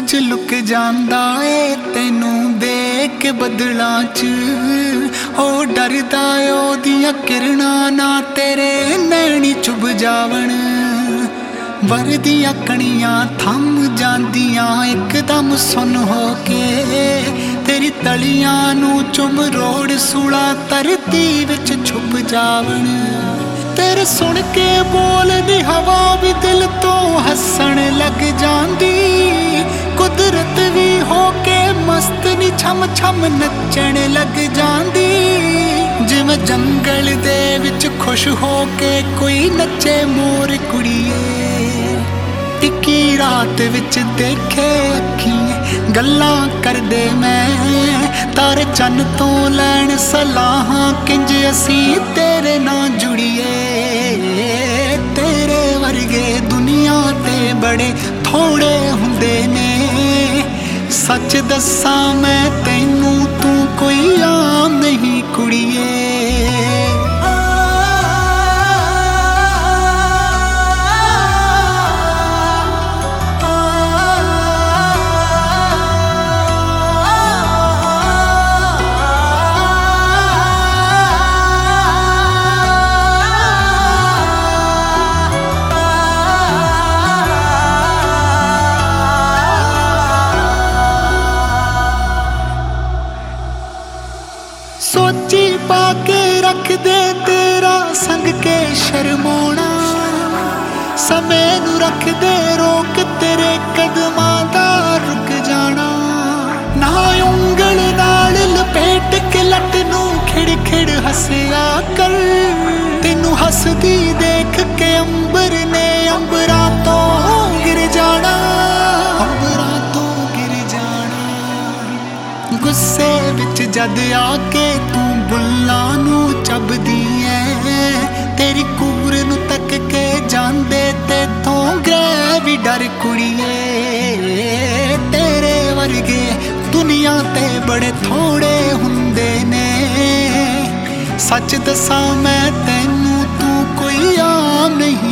सूरज look जांदा ए तैनू देख के बदलां च हो डरदा ओदियां किरणां ना तेरे नैनी चुभ जावण वरदियां कणियां थम जांदियां एकदम सुन हो के तेरी तलियां नू चुम रोड़ सूला धरती विच छुप जावण तेरे सुन के बोलदी हवा भी दिल तो हसन लग जांदी कुदरत भी होके मस्त नी छम छम नचण लग जांदी जिवें जंगल दे विच खुश होके कोई नचे मोर कुड़िए इक्की रात विच देखे अखीं गल्लां करदे मैं तारे चन्न तो लैण सलाहां किंज असीं तेरे नाल जुड़िए तेरे वर्गे दुनिया ते बड़े थोड़े हुंदे ने सच दस्सां मैं तैनू तू कोई आम नहीं कुड़िए सोची पाके रख दे तेरा संग के शर्माना समय नू रख दे रोक तेरे कदमां दा रुक जाना ना उंगल नाल लपेट के लट नू खिड़ खिड़ हसिया कर तेनू हसदी देख के अंबर ने अंबरां तो गिर जाना अंबरां तो गिर जाना गुस्से विच जद आके तू बुल्लां नू चबदी ऐ तेरी कूर नू तक के जांदे तेथों ग्रह भी डर कुड़िए तेरे वर्गे दुनिया ते बड़े थोड़े हुंदे ने सच दसां मैं तैनू तू कोई आम नहीं